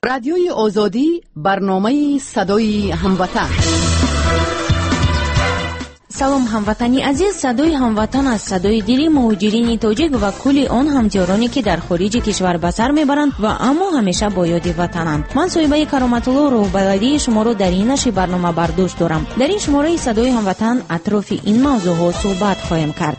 رادیوی آزادی، برنامه صدای هموطن. سلام هموطنی عزیز، صدای هموطن از صدای دلی مهاجرین تاجیک و کل آن همجارانی که در خارج کشور به سر میبرند و اما همیشه با یاد وطنند. من صاحبه کرامت الله روح‌بلدی شما رو در این نشر برنامه برداشت دارم. در این شماره صدای هموطن اطراف این موضوع ها صحبت خواهیم کرد.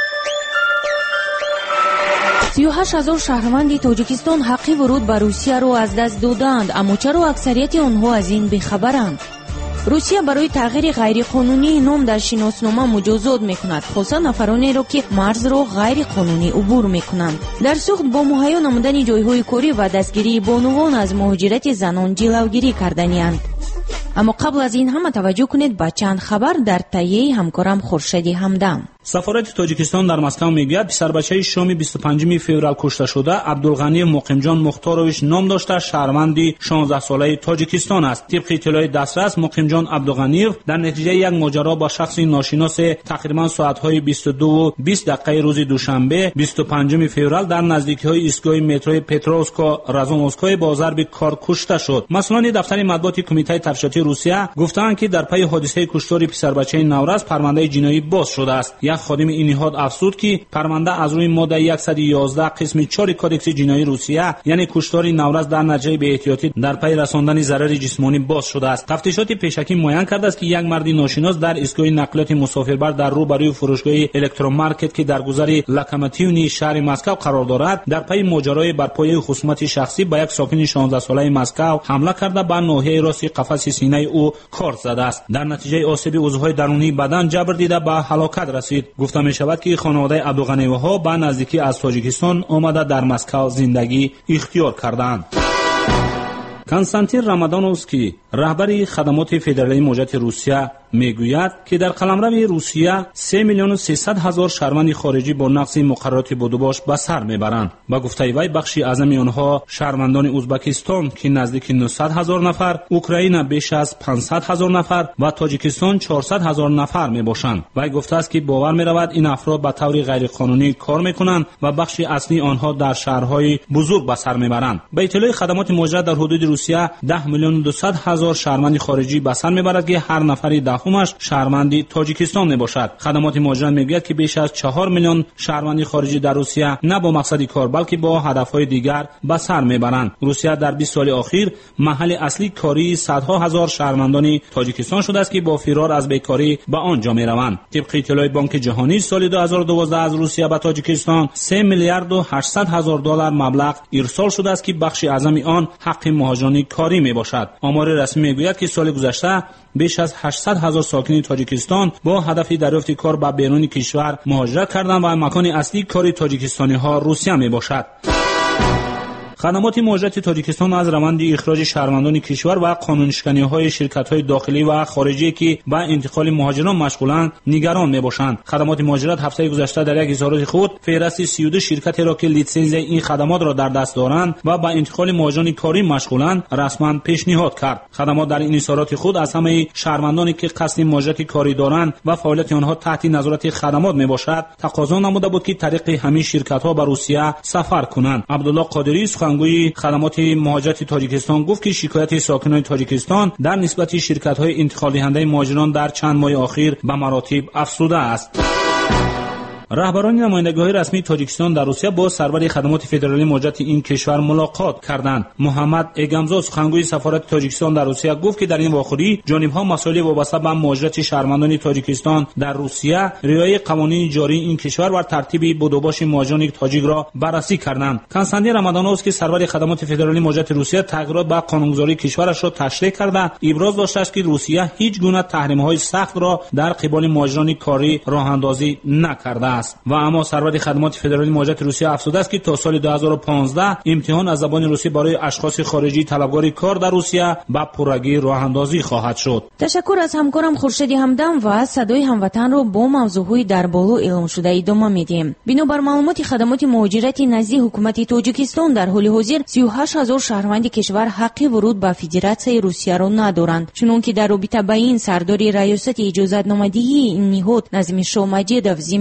38,000 شهروند تاجیکستان حق ورود به روسیه را از دست دادند، اما چرا اکثریت آنها از این بی‌خبرند؟ روسیه برای تغییر غیرقانونی نام در شناسنامه مجازات میکند، خصوصا نفرانی را که مرز را غیر قانونی عبور میکنند. در سوخت با مهیا نمودن جایهای کاری و دستگیری بانوان از مهاجرت زنان جلوگیری کردنی‌اند. اما قبل از این همه توجه کنید به چند خبر در تهیه همکارم خورشید همدم. سفارت تاجیکستان در مسکو میگوید پسر بچه شام 25 فوریه کشته شده عبدالغنی مقیمجان مختاروویچ نام داشته شهروندی 16 ساله تاجیکستان است. طبق اطلاع دسترس مقیمجان عبدالغنی در نتیجه یک ماجرا با شخصی ناشناس تقریبا ساعت‌های 22:20 روز دوشنبه 25 فوریه در نزدیکی‌های ایستگاه مترو پترووسکا رازوموسکای با ضرب کار کشته شد. مسئولان دفتر مطبوعاتی کمیته تفتیشاتی روسیه گفتند که در پی حادثه کشتار پسر بچه نورز پرونده جنایی باز شده است. خادم این نهاد افزود که پرونده از روی ماده 111 قسم 4 کدکس جنایی روسیه یعنی کشتار نورز در نتیجه بی‌احتیاطی در پی رساندن ضرر جسمانی باز شده است. تفتیشات پیشکی معین کرده است که یک مرد ناشناس در ایستگاه نقلیات مسافربر در روبروی فروشگاه الکترومارکت که در گذر لاکاماتیونی شهر مسکو قرار دارد در پی ماجرای برپایه خصومت شخصی با یک ساکن 16 ساله مسکو حمله کرده به ناحیه راست قفس سینه او کارت زده است. در نتیجه آسیب عضوهای درونی بدن جبر دیده به هلاکت رسید. گفته می شود که خانواده عبدالغنی‌ها به نزدیکی از تاجیکستان آمده در مسکو زندگی اختیار کردند. کنستانتین رامادانوفسکی رهبر خدمات فدرالی مهاجرت روسیه میگوید که در قلمرو روسیه 3,300,000 شهروند خارجی با نقض مقررات بدوباش به سر میبرند. با گفته وی بخشی اعظم آنها شهروندان ازبکستان که نزدیک 900,000 نفر، اوکراین بیش از 500,000 نفر و تاجیکستان 400,000 نفر میباشند. وی گفته است که باور میرود این افراد به طور غیرقانونی کار میکنند و بخشی اصلی آنها در شهرهای بزرگ به سر میبرند. به اطلاع خدمات مهاجرت در حدود روسیه 10,200,000 شهروند خارجی به سر میبرد که هر نفری دهمش شهروند تاجیکستان میباشد. خدمات مهاجرت میگوید که بیش از 4 میلیون شهروند خارجی در روسیه نه با مقصد کار بلکه با هدفهای دیگر به سر میبرند. روسیه در 20 سال اخیر محل اصلی کاری صدها هزار شهروندان تاجیکستان شده است که با فرار از بیکاری به آنجا میروند. طبق اطلاع بانک جهانی سال 2012 از روسیه به تاجیکستان 3 میلیارد و 800 هزار دلار مبلغ ارسال شده است که بخش اعظم آن حق مهاجران کاری میباشد. آمار رسمی میگوید که سال گذشته بیش از 800,000 ساکن تاجیکستان با هدف دریافت کار به بیرون کشور مهاجرت کردند و مکان اصلی کار تاجیکستانی ها روسیه می باشد. خدمات مهاجرت تاجیکستان از روند اخراج شهروندان کشور و قانونشکنی‌های شرکت‌های داخلی و خارجی که با انتقال مهاجران مشغولند نگران می‌باشند. خدمات مهاجرت هفته گذشته در یک اظهارات خود فهرست 32 شرکتی را که لیسانس این خدمات را در دست دارند و با انتقال مهاجران کاری مشغولند رسما پیشنهاد کرد. خدمات در این اظهارات خود از همه شهروندانی که قصد مهاجرت کاری دارند و فعالیت آنها تحت نظارت خدمات میباشد تقاضا نموده بود که طریق همین شرکت‌ها به روسیه سفر کنند. عبدالله قادری سخنگوی خدمات مهاجرت تاجیکستان گفت که شکایت ساکنان تاجیکستان در نسبت شرکت‌های انتقال دهنده مهاجران در چند ماه اخیر به مراتب افزوده است. رهبران نمایندگی‌های رسمی تاجیکستان در روسیه با سرور خدمات فدرالی مهاجرت این کشور ملاقات کردند. محمد اگمزاد سخنگوی سفارت تاجیکستان در روسیه گفت که در این واخوری جانب‌ها مسائل وابسته به مهاجرت شهروندان تاجیکستان در روسیه، رعایت قوانین جاری این کشور و ترتیب بدوباش مهاجران تاجیک را بررسی کردند. کنستانتین رامادانوفسکی سرور خدمات فدرالی مهاجرت روسیه تغییرات به قانونگذاری کشورش را تشریح کرده ابراز داشته است که روسیه هیچ گونه تحریم‌های سخت را در قبال مهاجران کاری راه‌اندازی نکرده و اما سرور خدمات فدرالی مهاجرت روسیه افزوده است که تا سال 2015 امتحان از زبان روسی برای اشخاص خارجی طلبکار کار در روسیه با پررگی راه‌اندازی خواهد شد. تشکر از همکارم خورشید همدم و صدای هموطن را با موضوعهای در بالا اعلام شده ادامه میدیم. بنابر معلومات خدمات مهاجرت نزد حکومت تاجیکستان در حال حاضر 38,000 شهروند کشور حق ورود به فدراسیون روسیه را ندارند، چنانکه در رابطه با این سردار ریاست اجازه‌نامه‌دهی این نهاد نظیم شاه مجیدوف ضمن یک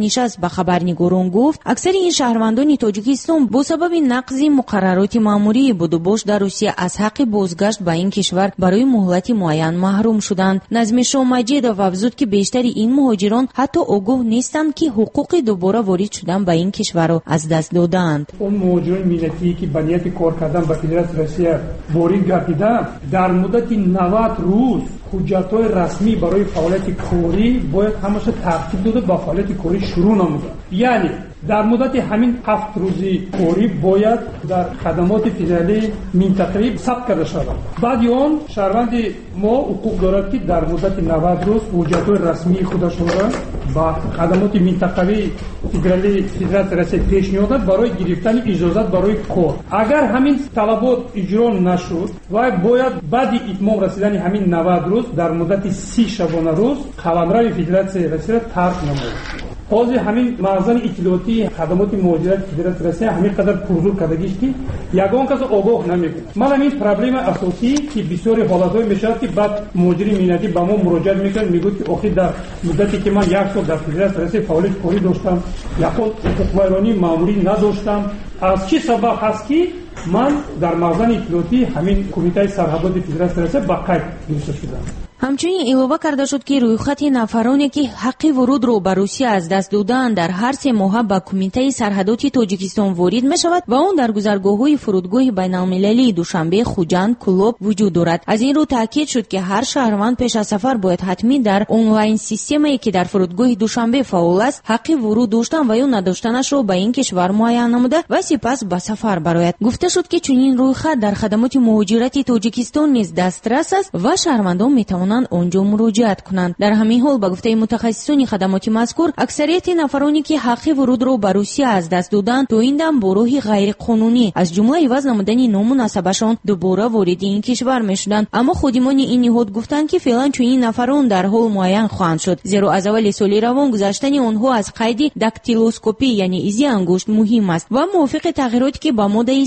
نشست به خبرنگاران گفت اکثر این شهروندان تاجیکستان با سبب نقض مقررات ماموری بودوباش در روسیه از حق بازگشت به این کشور برای مهلت معین محروم شدند. نظم شاه مجیدوف افزود که بیشتر این مهاجران حتی آگاه نیستند که حقوق دوباره وارد شدن به این کشور را از دست دادند. اون مهاجران ملتی که به نیت کار کردن به فدراسیون روسیه وارد گردیدند در مدت 90 روز حجت‌های رسمی برای فعالیت کاری باید همشه ترتیب داده با فعالیت کاری شروع نموده. یعنی در مدت همین 7 روزی کاری باید در خدمات فدرالی منطقه‌ای ثبت کرده شود. بعد اون شهروند ما حقوق دارد که در مدت 90 روز حجت‌های رسمی خودشون را با خدمات منطقه‌ای فدرالی فدراسیون روسیه پیشنهاد برای گرفتن اجازه برای کار. اگر همین طلبات اجرا نشد و باید بعد اتمام رسیدن همین 90 روز در مدت 30 شبانه روز قلمرو فدراسیون روسیه ترک نمود. حاضر همین مخزن اطلاعاتی خدمات مهاجرت فدراسیون روسیه همین قدر پرزور کردگیش که یگان کس آگاه نمیکنه. من همین پرابلم اساسی که بسیاری حالت‌های میشه که بعد مهاجری مینتی با ما مراجعه میکنن میگه که آخر در مدتی که من 1 سال در فدراسیون روسیه فعالیت کاری داشتم یا خود حقوق‌بایرانی ماموری نداشتم از چه سبب هست که من در مخزن اطلاعاتی همین کمیته سرحدات فدراسیون روسیه با قید نوشته شدم. همچنین اضافه کرده شد که رویخط نفرانی که حق ورود را به روسیه از دست دادند در هر 3 ماه به کمیته سرحدات تاجیکستان وارد می شود و آن در گذرگاه‌های فرودگاه بین‌المللی دوشنبه، خوجند، کلوب وجود دارد. از این رو تاکید شد که هر شهروند پیش از سفر باید حتمی در آنلاین سیستمی که در فرودگاه دوشنبه فعال است حق ورود داشتن و یا نداشتنش را به این کشور معین نموده و سپس به سفر برآید. گفته شد که چنین رویخط در خدمات مهاجرت تاجیکستان نیز دسترس است و شهروندان می‌توانند آنجا مراجعت کنند. در همین حال به گفته متخصصان خدمات مذکور اکثریت نفرانی که حق ورود را به روسیه از دست دادند تا این دم با راه غیر قانونی از جمله عوض نمودن نام و نسبشان دوباره وارد این کشور میشدند. اما خودمان این نهاد گفتند که فعلا چنین نفران در حال معین خواهند شد، زیرا از اول سال روان گذشتن آنها از قید داکتیلوسکوپی یعنی ایزی انگشت مهم است و موافق تغییراتی که با ماده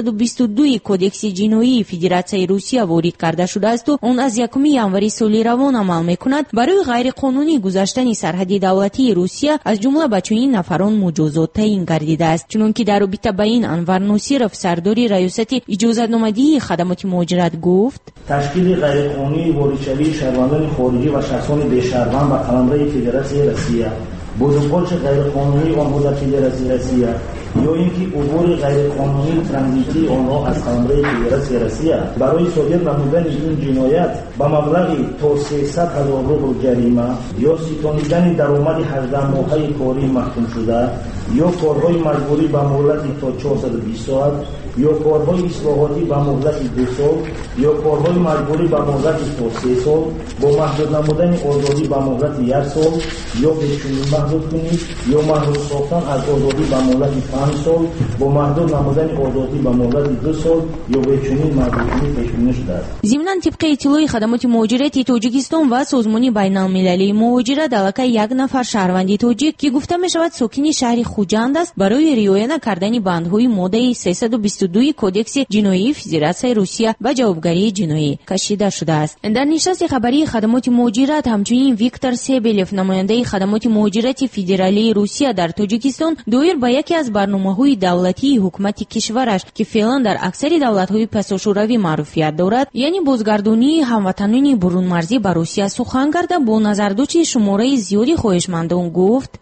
322 کدکس جنایی فدراسیون روسیه وارد کرده شده است و اون از 1 ژانویه سال روان عمل میکند برای غیر قانونی گذشتن سرحد دولتی روسیه از جمله به چنین نفران مجازات تعیین گردیده است. چنانکه در رابطه با این انور نصیرов سردار ریاست اجازه‌نامه‌دهی خدمات مهاجرت گفت تشکیل غیر قانونی واردشوی شهروندان خارجی و شخصان بی‌شهروند به قلمرو فدراسیون روسیه بازگشت غیر قانونی آنها در فدراسیون روسیه یا اینکه عبور غیر قانونی ترانزیتی آنها از قلمرو فدراسیون روسیه برای صادر نمودن این جنایت با مبلغ تا 300,000 روبل جریمه یا ستانیدن درآمد 18 ماهه کاری محکوم شده یا کارهای مجبوری با مهلت تا 420 ساعت یا کارهای اصلاحاتی با مهلت 2 سال یا کارهای مجبوری با مهلت تا 3 سال با محدود نمودن آزادی با مهلت 1 سال یا پیشونی محدود کنید یا محدود ساختن از آزادی با مهلت 5 سال با محدود نمودن آزادی با مهلت 2 سال یا پیشونی محدود کنید پیشونی شده است. ضمناً طبق اطلاع خدمات مهاجرت تاجیکستان و سازمان بین‌المللی مهاجرت علاقه 1 نفر شهروند تاجیک که گفته می شود ساکن شهر خوجند است برای رعایت نکردن بندهای ماده 322 کدکس جنایی فدراسیون روسیه به جوابگری جنایی کشیده شده است. در نشست خبری خدمات مهاجرت همچنین ویکتور سیبلیف نماینده خدمات مهاجرت فدرالی روسیه در تاجیکستان دایر به یکی از برنامه‌های دولتی حکومت کشورش که فعلا در اکثر دولت‌های پساشوروی معروفیت دارد یعنی بازگردانی هموطنان برون مرزی به روسیه سخن کرده با نظرداشت شماره زیادی خواهشمندان گفت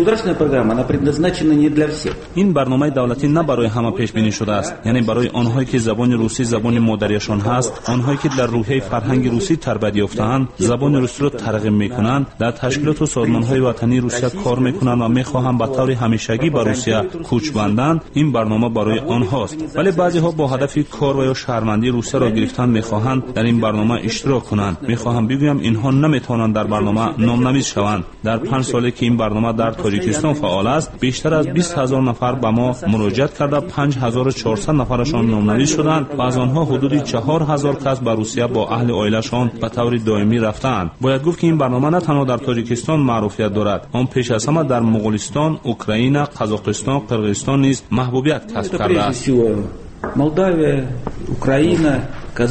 این برنامه دولتی نه برای همه پیش بینی شده است، یعنی برای آنهایی که زبان روسی زبان مادریشان هست، آنهایی که در روحیه فرهنگ روسی تربیت یافته‌اند، زبان روسی را ترغیب می‌کنند، در تشکیلات و سازمان‌های وطنی روسیه کار می‌کنند و می‌خواهند به طور همیشگی به روسیه کوچ بندند. این برنامه برای آنهاست. ولی بعضی‌ها با هدف کار و یا شهروندی روسیه را گرفتن می‌خواهند در این برنامه اشتراک کنند. می‌خواهم بگویم اینها نمی‌توانند در برنامه نام‌نویس شوند. در 5 سالی که این برنامه در تاجیکستان فعال است، بیشتر از 20,000 نفر به ما مراجعت کرده 5400 نفرشان نام‌نویس شدند و از آنها حدود 4000 کس به روسیه با اهل عائله‌شان به طور دائمی رفتند. باید گفت که این برنامه نه تنها در تاجیکستان معروفیت دارد، آن پیش از همه در مغولستان، اوکراین، قزاقستان، قرقیزستان نیز محبوبیت کسب کرده است. مولداویا، اوکراین،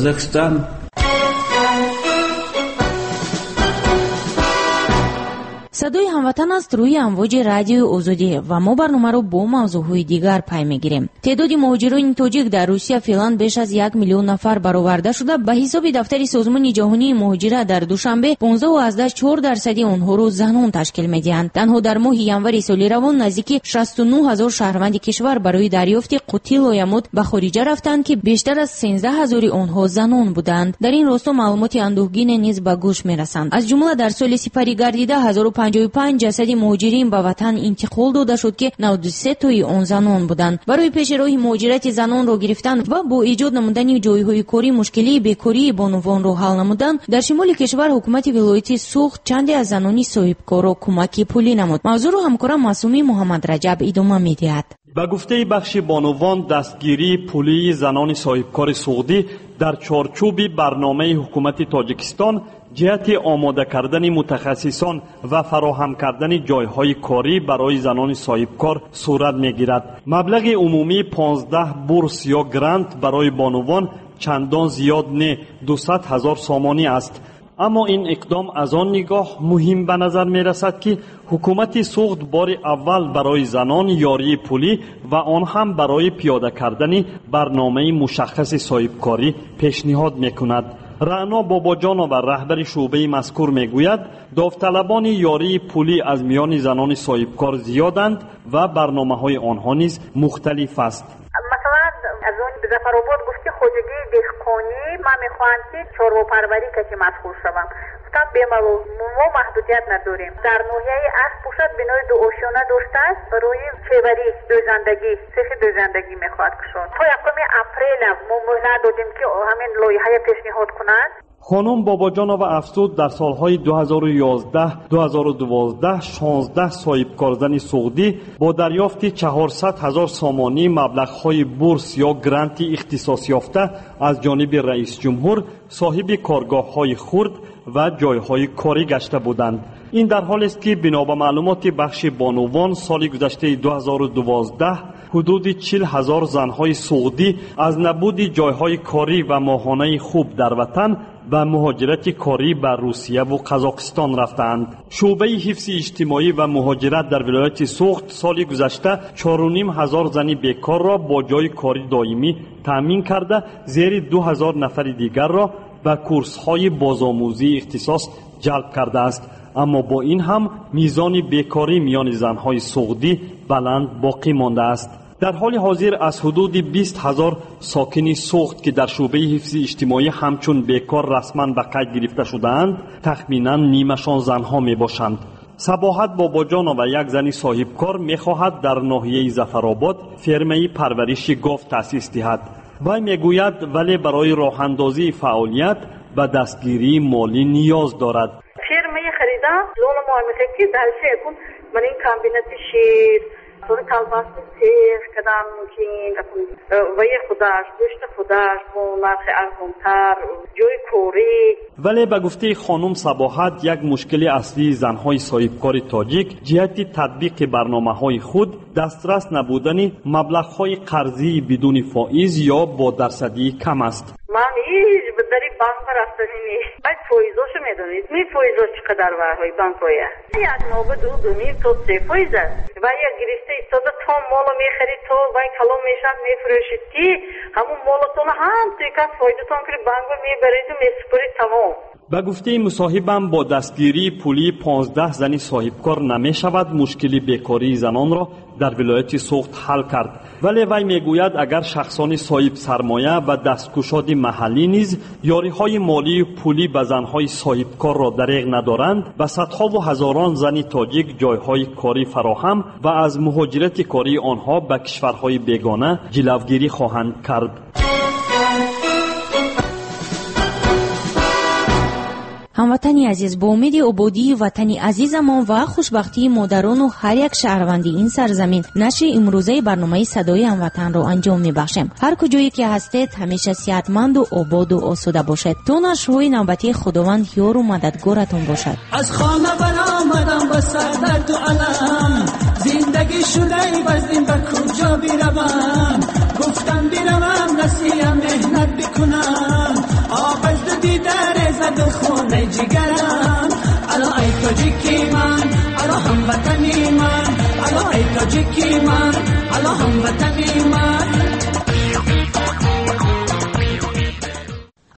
قزاقستان. صدای هموطن است روی امواج رادیو آزادی و ما برنامه رو با موضوعهای دیگر پی میگیریم. تعداد مهاجران تاجیک در روسیه فعلا بیش از 1 میلیون نفر برآورده شده. به حساب دفتر سازمان جهانی مهاجرت در دوشنبه 15.4% آنها رو زنان تشکیل میدهند. تنها در ماه ینور سال روان نزدیک 69000 شهروند کشور برای دریافت قوطی لایمود به خارج رفتند که بیشتر از 13000 آنها زنان بودند. در این راستا معلومات اندوهگین نیز به گوش میرسند. از جمله در سال سپری گردیده 1055 جسد مهاجرین به وطن انتقال داده شد که 93 تای آن زنان بودند. برای پیش راه مهاجرت زنان را گرفتن و با ایجاد نمودن جایهای کاری مشکلی بیکاری بانوان را حل نمودن، در شمال کشور حکومت ولایت سوخت چندی از زنانی صاحبکار را کمک پولی نمود. موضوع را همکارم معصومی محمد رجب ادامه می‌دهد. به گفته بخش بانوان، دستگیری پولی زنان صاحبکار سعودی در چارچوب برنامه حکومت تاجیکستان جهت آماده کردن متخصصان و فراهم کردن جایهای کاری برای زنان صاحبکار صورت میگیرد. مبلغ عمومی 15 بورس یا گرانت برای بانوان چندان زیاد نه، 200,000 سامانی است. اما این اقدام از آن نگاه مهم به نظر می رسد که حکومت سوخت بار اول برای زنان یاری پولی و آن هم برای پیاده کردن برنامه مشخص صاحبکاری پیشنهاد می کند. رعنا باباجانو و رهبر شعبه مذکور می گوید داوطلبان یاری پولی از میان زنان صاحبکار زیادند و برنامه های آنها نیز مختلف است. از اون ظفرآباد گفتی خودگی دهقانی من میخوام که چاروا پروری که مشغول شوم. گفتم بیمالو ما محدودیت نداریم. در ناحیه اسب پوشد بنای دو آشیانه داشته است روی چهوری دوزندگی سیخ دوزندگی میخواد کشون. تا یکم اپریل ما مهلت دادیم که همین لایحه پیشنهاد کنند. خانم باباجانو و افزود در سالهای 2011 2012 16 صاحبکار زن سعودی با دریافت 400,000 سامانی مبلغ‌های بورس یا گرانت اختصاص یافته از جانب رئیس جمهور صاحب کارگاه‌های خرد و جایهای کاری گشته بودند. این در حالی است که بنا به معلومات بخش بانوان سال گذشته 2012 حدود 40,000 زنهای سعودی از نبود جایهای کاری و ماهانه خوب در وطن و مهاجرت کاری به روسیه و قزاقستان رفتند. شعبه حفظ اجتماعی و مهاجرت در ولایت سوخت سال گذشته 4,500 زن بیکار را با جای کاری دائمی تامین کرده زیر 2,000 نفر دیگر را به کورس‌های بازآموزی اختصاص جلب کرده است. اما با این هم میزان بیکاری میان زنهای سعودی بلند باقی مانده است. در حال حاضر از حدود 20,000 ساکن سوخت که در شعبه حفظ اجتماعی همچون بیکار رسما به قید گرفته شده‌اند، تخمینا نیمشان زنها می باشند. صباحت باباجان و یک زنی صاحبکار می خواهد در ناحیه ظفرآباد فرمه پرورش گاو تأسیس دهد. وی می گوید ولی برای راه اندازی فعالیت به دستگیری مالی نیاز دارد. فرمه خریدم لون معامله که درشه کن من این کامبینات شیر طور کلباسی سیخ کدام که وی خودش دوشت خودش با نرخ ارزان‌تر جای کوری. ولی به گفته خانم صباحت یک مشکل اصلی زنهای صاحبکار تاجیک جهت تطبیق برنامه‌های خود دسترس نبودن مبلغ‌های قرضی بدون فائز یا با درصدی کم است. من هیچ بدری بانک رفتنی نیست. باید فایزاشو میدونید. می فایزاش چقدر ورهای بانک‌های یک نوبه دو نیم تا 3 فایز است. و یک گرفته ایستاده تا مالو میخرید تا وای کلام میشد میفروشید که همون مالتون هم توی کس فایدتون که بانک میبرید و میسپرید تمام. به گفته مصاحبم با دستگیری پولی 15 زنی صاحبکار نمی شود مشکلی بیکاری زنان را در ولایت سوخت حل کرد. ولی وی میگوید اگر شخصان صاحب سرمایه و دستگشاد محلی نیز یاری‌های مالی پولی به زنهای صاحبکار را دریغ ندارند، به صدها و هزاران زنی تاجیک جایهای کاری فراهم و از مهاجرت کاری آنها به کشورهای بیگانه جلوگیری خواهند کرد. هموطنی عزیز، با امید آبادی وطنی عزیزمان و خوشبختی مادران و هر یک شهروندی این سرزمین نشر امروزه برنامه صدای هموطن را انجام می‌بخشیم. هر کجایی که هستید همیشه صحتمند و آباد و آسوده باشید. تا نشرهای نوبتی خداوند یار و مددگارتون باشد. از خانه برآمدم با سردرد و علم، زندگی شده بزدیم به کجا بیروم، گفتم بیروم نسیم مهنت بکنم، آبزد دیدر زد خونه جگرم، الا ای تاجیکی من تاجکی من، حالا هموطنی من.